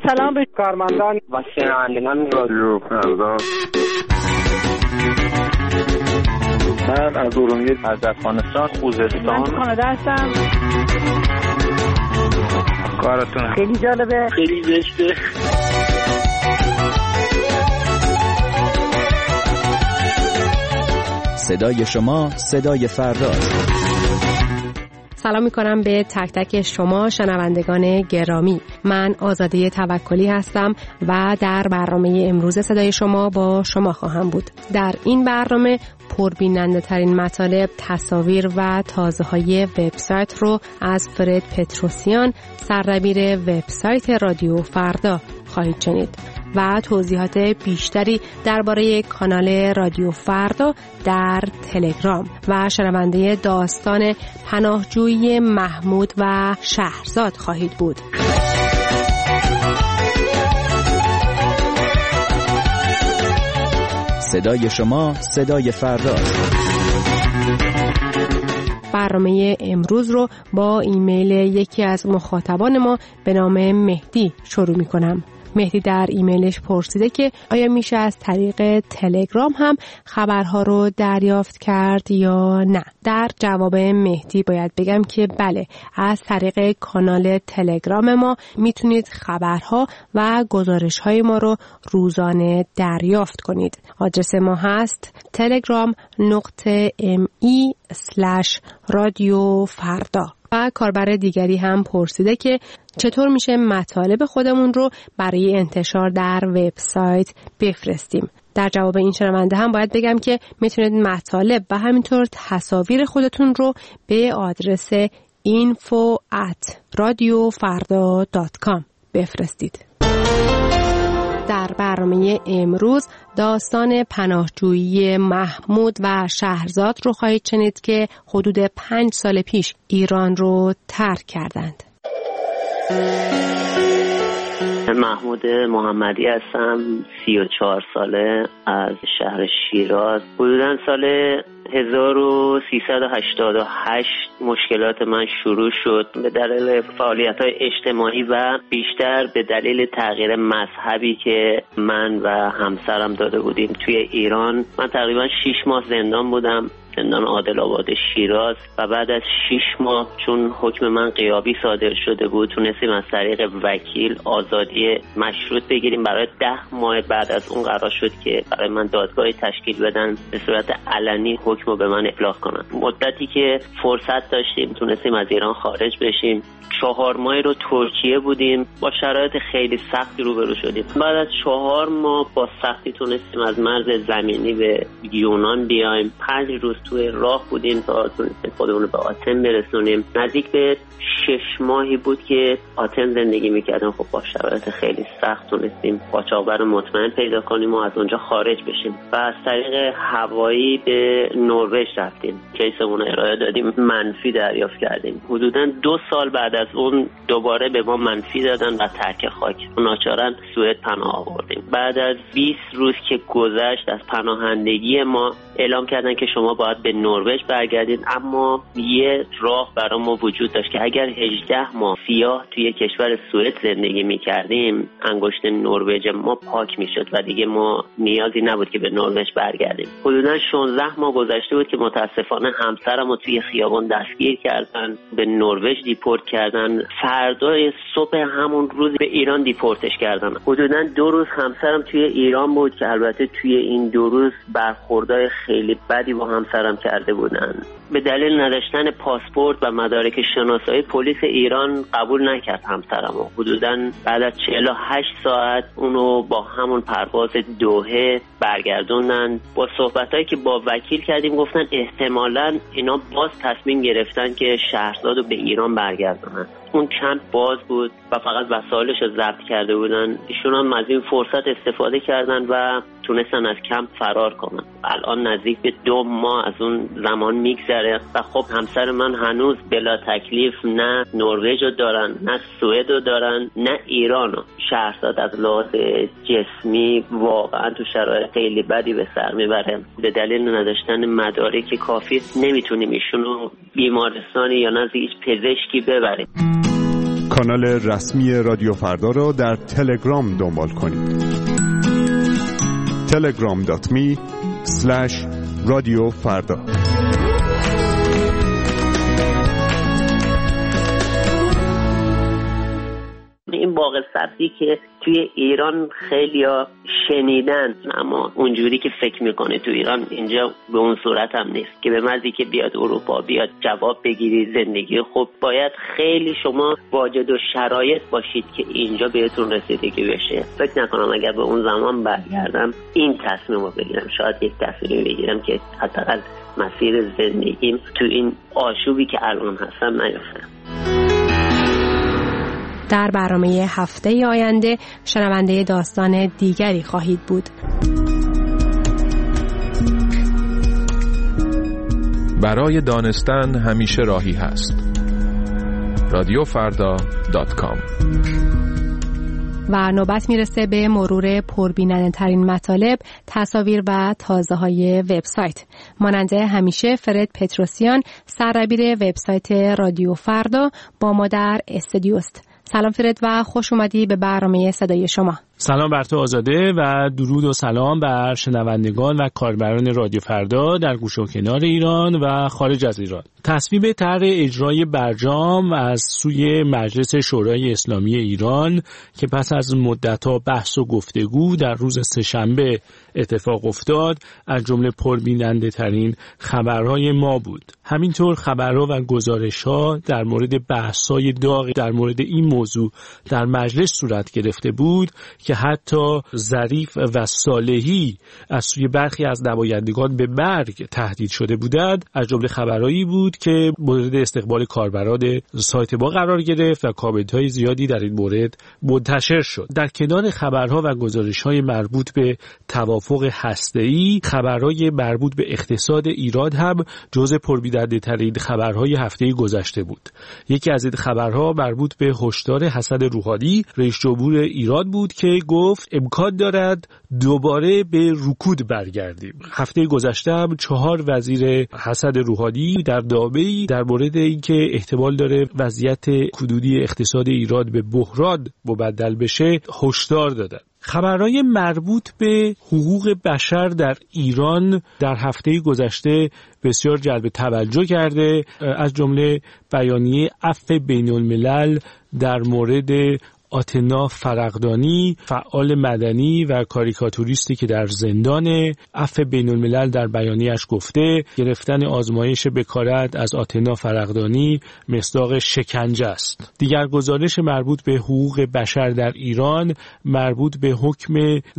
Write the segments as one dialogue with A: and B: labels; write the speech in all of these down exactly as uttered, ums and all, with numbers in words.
A: سلام به کارمندان و شنوندگان رادیو فردا.
B: من از ارومیه، از افغانستان، خوزستان.
A: من کانادا هستم.
B: کارتون
A: خیلی جالبه،
B: خیلی زشته.
C: صدای شما صدای فرداست.
D: سلام میکنم به تک تک شما شنوندگان گرامی. من آزاده توکلی هستم و در برنامه امروز صدای شما با شما خواهم بود. در این برنامه پربیننده ترین مطالب، تصاویر و تازه های وبسایت رو از فرد پتروسیان، سردبیر وبسایت رادیو فردا خواهید شنید و توضیحات بیشتری درباره کانال رادیو فردا در تلگرام و شنونده داستان پناهجویی محمود و شهرزاد خواهید بود.
C: صدای شما صدای فرداست.
D: برنامه امروز رو با ایمیل یکی از مخاطبان ما به نام مهدی شروع می کنم. مهدی در ایمیلش پرسیده که آیا میشه از طریق تلگرام هم خبرها رو دریافت کرد یا نه. در جواب مهدی باید بگم که بله، از طریق کانال تلگرام ما میتونید خبرها و گزارش‌های ما رو روزانه دریافت کنید. آدرس ما هست تلگرام نقطه ام ای اسلش رادیو فردا. و کاربر دیگری هم پرسیده که چطور میشه مطالب خودمون رو برای انتشار در وبسایت بفرستیم. در جواب این شنونده هم باید بگم که میتونید مطالب و همینطور تصاویر خودتون رو به آدرس اینفو ات رادیو فردا دات کام بفرستید. در برنامه امروز داستان پناهجویی محمود و شهرزاد رو خواهید شنید که حدود پنج سال پیش ایران رو ترک کردند.
E: محمود محمدی هستم، سی و چهار ساله، از شهر شیراز. حدوداً سال هزار و سیصد و هشتاد و هشت مشکلات من شروع شد به دلیل فعالیت‌های اجتماعی و بیشتر به دلیل تغییر مذهبی که من و همسرم داده بودیم توی ایران. من تقریباً شش ماه زندان بودم، زندان عادل آباد شیراز، و بعد از شش ماه چون حکم من غیابی صادر شده بود تونستیم از طریق وکیل آزادی مشروط بگیریم. برای ده ماه بعد از اون قرار شد که برای من دادگاهی تشکیل بدن به صورت علنی حکم رو به من ابلاغ کنن. مدتی که فرصت داشتیم تونستیم از ایران خارج بشیم. چهار ماهی رو ترکیه بودیم، با شرایط خیلی سختی روبرو شدیم. بعد از چهار ماه با سختی تونستیم از مرز زمینی به یونان بیایم. پنج روز توی راه بودیم تا تونستیم خودمون رو به آتن برسونیم. نزدیک به شش ماهی بود که آتن زندگی میکردیم. خب با شرایط خیلی سخت تونستیم قاچاقبر مطمئن پیدا کنیم و از اونجا خارج بشیم و از طریق هوایی به نروژ رفتیم. کیسمون ارائه دادیم، منفی دریافت کردیم. حدوداً دو سال بعد از اون دوباره به ما منفی دادن و ترک خاک. ناچارن سوئد پناه آوردیم. بعد از بیست روز که گذشت از پناهندگی ما اعلام کردن که شما باید به نروژ برگردید، اما یه راه برای ما وجود داشت که اگر هجده ماه سیاه توی کشور سوئد زندگی می‌کردیم انگشت نروژ ما پاک می‌شد و دیگه ما نیازی نبود که به نروژ برگردیم. حدوداً شانزده ماه گذشته بود که متاسفانه همسرمو توی خیابان دستگیر کردن، به نروژ دیپورت کردن. فردای صبح همون روز به ایران دیپورتش کردن. حدوداً دو روز همسرم توی ایران بود که البته توی این دو روز برخوردای خیلی بدی با همسرم کرده بودن. به دلیل نداشتن پاسپورت و مدارک شناسایی پلیس ایران قبول نکرد همسرمو. حدوداً بعد از چهل و هشت ساعت اونو با همون پرواز دوحه برگردوندن. با صحبتایی که با وکیل کردیم گفتن احتمالاً اینا باز تصمیم گرفتن که شهرزادو به ایران برگردونن. اون کمپ باز بود و فقط وسایلش رو ضبط کرده بودن. ایشون هم از این فرصت استفاده کردن و تونستن از کمپ فرار کنن. الان نزدیک به دو ماه از اون زمان میگذره و خب همسر من هنوز بلا تکلیف نه نروژ رو دارن، نه سوئد رو دارن، نه ایران رو. شهرزاد از لحاظ جسمی واقعا تو شرایط خیلی بدی به سر میبره. به دلیل نداشتن مدارک کافی نمیتونیم ایشونو بیمارستانی یا نزد هیچ پزشکی ببریم.
F: کانال رسمی رادیو فردا را در تلگرام دنبال کنید. تلگرام دات می اسلش رادیو فردا.
E: این باغ سبزی که توی ایران خیلیا شنیدن، اما اونجوری که فکر میکنه تو ایران اینجا به اون صورت هم نیست که به مزی که بیاد اروپا بیاد جواب بگیرید زندگی خوب، باید خیلی شما واجد و شرایط باشید که اینجا بهتون رسیدگی بشه. فکر نکنم اگر به اون زمان برگردم این تصمیم رو بگیرم. شاید یک تصمیم بگیرم که حداقل مسیر زندگیم تو این آشوبی که الان هستم نیفتم.
D: در برنامه هفته آینده شنونده داستان دیگری خواهید بود.
G: برای دانستن همیشه راهی هست. رادیو فردا دات کام.
D: و نوبت میرسه به مرور پربیننده ترین مطالب، تصاویر و تازه های وبسایت. مانند همیشه فرد پتروسیان سردبیر وبسایت رادیو فردا با ما در استودیوست. سلام فرد و خوش اومدی به برنامه صدای شما.
H: سلام بر تو آزاده و درود و سلام بر شنوندگان و کاربران رادیو فردا در گوشه و کنار ایران و خارج از ایران. تصویب طرح اجرای برجام از سوی مجلس شورای اسلامی ایران که پس از مدت‌ها بحث و گفتگو در روز سه‌شنبه اتفاق افتاد، از جمله پربیننده ترین خبرهای ما بود. همینطور خبرها و گزارش‌ها در مورد بحث‌های داغ در مورد این موضوع در مجلس صورت گرفته بود که حتی ظریف و صالحی از سوی برخی از نمایندگان به مرگ تهدید شده بودند. از جمله خبرهایی بود که مورد استقبال کاربران سایت ما قرار گرفت و کامنت‌های زیادی در این مورد منتشر شد. در کنار خبرها و گزارش‌های مربوط به توافق هسته‌ای، خبرهای مربوط به اقتصاد ایران هم جزء پربیننده‌ترین خبرهای هفته گذشته بود. یکی از این خبرها مربوط به هشدار حسن روحانی رئیس جمهور ایران بود که گفت امکان دارد دوباره به رکود برگردیم. هفته گذشته هم چهار وزیر حسن روحانی در نامه‌ای در مورد اینکه احتمال داره وضعیت کدودی اقتصاد ایران به بحران مبدل بشه هشدار دادند. خبرهای مربوط به حقوق بشر در ایران در هفته گذشته بسیار جلب توجه کرده، از جمله بیانیه عفو بین الملل در مورد آتنا فرقدانی، فعال مدنی و کاریکاتوریستی که در زندان. عفو بین الملل در بیانیه‌اش گفته گرفتن آزمایش بکارت از آتنا فرقدانی مصداق شکنجه است. دیگر گزارش مربوط به حقوق بشر در ایران مربوط به حکم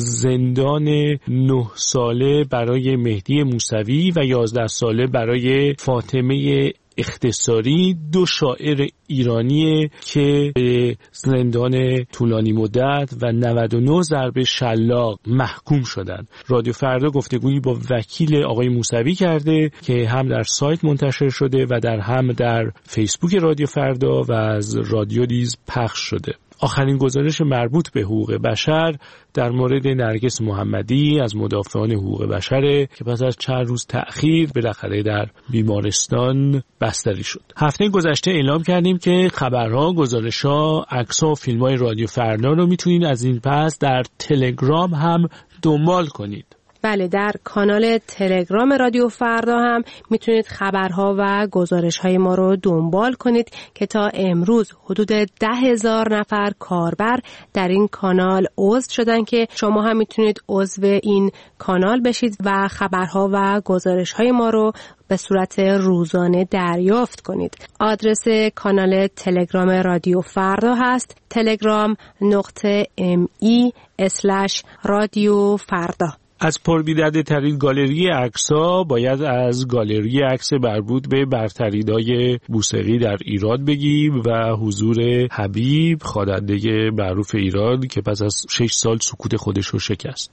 H: زندان نه ساله برای مهدی موسوی و یازده ساله برای فاطمه اختصاری، دو شاعر ایرانی که به زندان طولانی مدت و نود و نه ضرب شلاق محکوم شدند. رادیو فردا گفتگویی با وکیل آقای موسوی کرده که هم در سایت منتشر شده و در هم در فیسبوک رادیو فردا و از رادیو نیز پخش شده. آخرین گزارش مربوط به حقوق بشر در مورد نرگس محمدی از مدافعان حقوق بشر که پس از چند روز تأخیر بالاخره در بیمارستان بستری شد. هفته گذشته اعلام کردیم که خبرها، گزارش‌ها، عکس‌ها و فیلم‌های رادیو فردا رو میتونید از این پس در تلگرام هم دنبال کنید.
D: بله، در کانال تلگرام رادیو فردا هم میتونید خبرها و گزارش‌های ما رو دنبال کنید که تا امروز حدود ده هزار نفر کاربر در این کانال عضو شدن که شما هم میتونید عضو این کانال بشید و خبرها و گزارش‌های ما رو به صورت روزانه دریافت کنید. آدرس کانال تلگرام رادیو فردا هست تلگرام نقطه ام ای اسلش رادیو فردا.
H: از پربیننده ترین گالری عکس‌ها باید از گالری عکس مربوط به برترینای موسیقی در ایران بگیم و حضور حبیب، خواننده معروف ایران که پس از شش سال سکوت خودش رو شکست.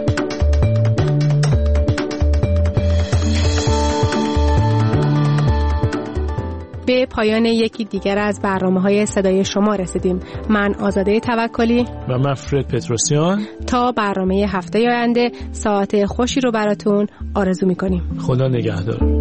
D: به پایان یکی دیگر از برنامه‌های صدای شما رسیدیم. من آزاده توکلی
H: و من فرد پتروسیان
D: تا برنامه هفته آینده ساعت خوشی رو براتون آرزو می‌کنیم.
H: خدا نگهدار.